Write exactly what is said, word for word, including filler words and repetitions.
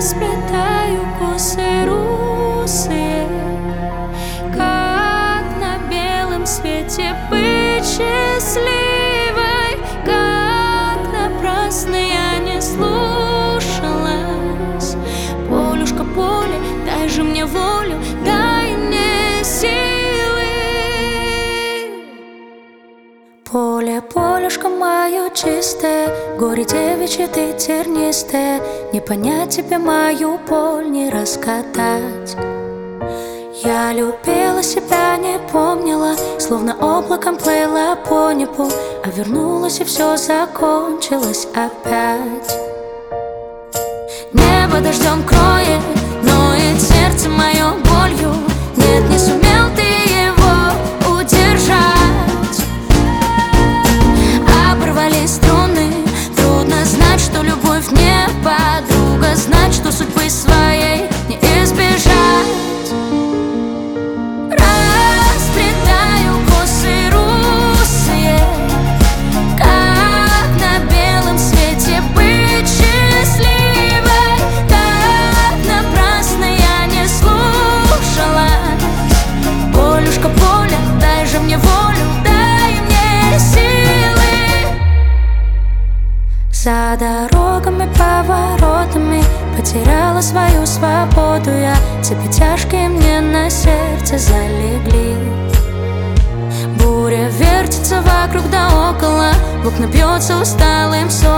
Расплетаю косы русые, как на белом свете быть счастливой, как напрасно я не слушалась. Полюшка, поле, дай же мне волю, дай мне силы. Поле, полюшка мое чистое, горе девичье ты тернистое, не понять тебе мою боль, не раскатать. Я любила себя, не помнила, словно облаком плыла по небу, а вернулась и все закончилось опять. Небо дождем кроет, ноет сердце мое болью. Нет, не сумел ты его удержать. Оборвали струны, трудно знать, что любовь не подруга, знать, что судьбы своей не избежать. Расплетаю косы русые, как на белом свете быть счастливой, как напрасно я не слушалась. Полюшка, поле, дай же мне волю, дай мне силы. За дорогами, поворотами потеряла свою свободу я, цепи тяжкие мне на сердце залегли. Буря вертится вокруг да около, в окна бьется усталым сон.